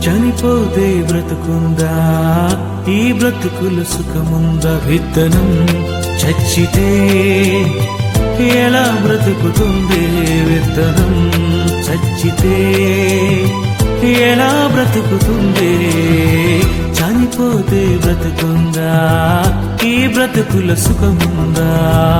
చనిపోతే బ్రతుకుందా, ఈ బ్రతుకుల సుఖముందా? విత్తనం చచ్చితే ఎలా బ్రతుకుతుంది? విత్తనం చచ్చితే ఎలా బ్రతుకుతుంది? చనిపోతే బ్రతుకుందా, ఈ బ్రతుకుల సుఖముందా?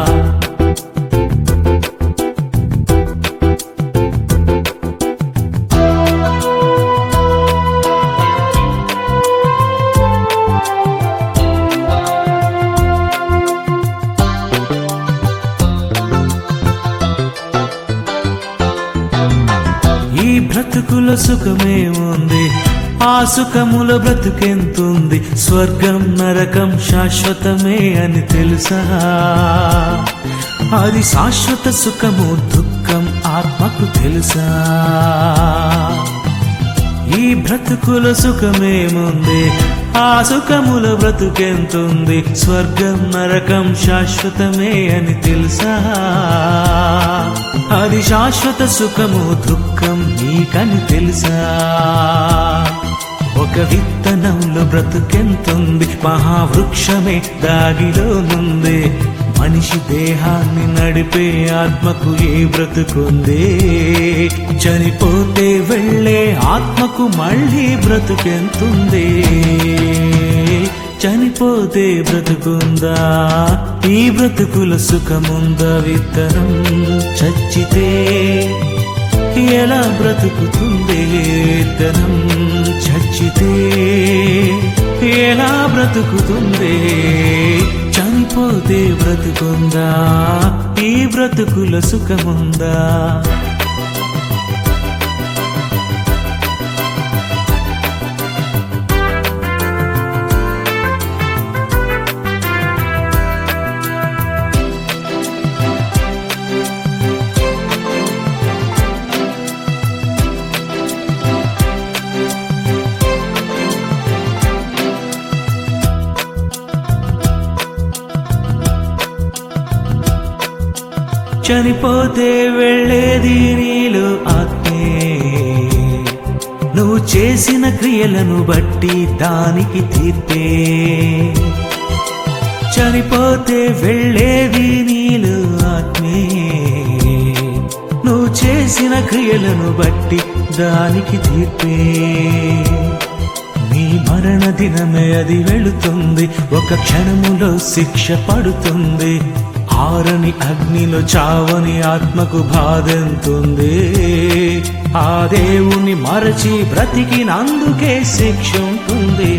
ఈ బ్రతుకుల సుఖమేముంది, ఆ సుఖముల బ్రతుకెంతుంది? స్వర్గం నరకం శాశ్వతమే అని తెలుసా? అది శాశ్వత సుఖము దుఃఖం ఆత్మకు తెలుసా? ఈ బ్రతుకుల సుఖమేముంది, ఆ సుఖముల బ్రతుకెంతుంది? స్వర్గం నరకం శాశ్వతమే అని తెలుసా? అది శాశ్వత సుఖము దుఃఖం నీకని తెలుసా? ఒక విత్తనంలో బ్రతుకెంతుంది, మహావృక్షమే దాగిలోనుంది. మనిషి దేహాన్ని నడిపే ఆత్మకు ఏ బ్రతుకుంది? చనిపోతే వెళ్ళే ఆత్మకు మళ్ళీ బ్రతుకెంతుంది? చనిపోతే బ్రతుకుందా, ఈ బ్రతుకుల సుఖముందా? విత్తనం చచ్చితే ఎలా బ్రతుకుతుంది? విత్తనం చచ్చితే ఎలా బ్రతుకుతుంది? చనిపోతే బ్రతుకుందా, ఈ బ్రతుకుల సుఖముందా? చనిపోతే వెళ్ళేది నీలో ఆత్మే, నువ్వు చేసిన క్రియలను బట్టి దానికి తీర్పే. చనిపోతే వెళ్ళేది నీలో ఆత్మే, నువ్వు చేసిన క్రియలను బట్టి దానికి తీర్పే. నీ మరణ దినమే అది వెళుతుంది, ఒక క్షణములో శిక్ష పడుతుంది. ఆరని అగ్నిలో చావని ఆత్మకు బాధెంతుంది? ఆ దేవుని మరచి బ్రతికినందుకే శిక్ష ఉంటుంది.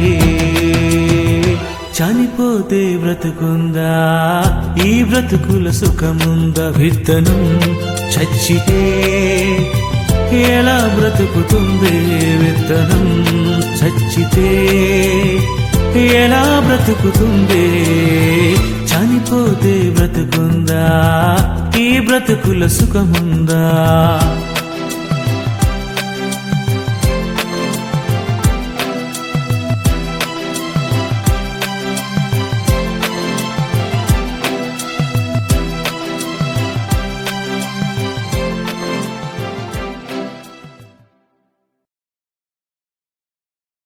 చనిపోతే బ్రతుకుందా, ఈ బ్రతుకుల సుఖముందా? విత్తనం చచ్చితే ఎలా బ్రతుకుతుంది? విత్తనం చచ్చితే ఎలా బ్రతుకుతుంది? చనిపోతే బ్రతుకుందా, ఈ బ్రతుకుల సుఖముందా?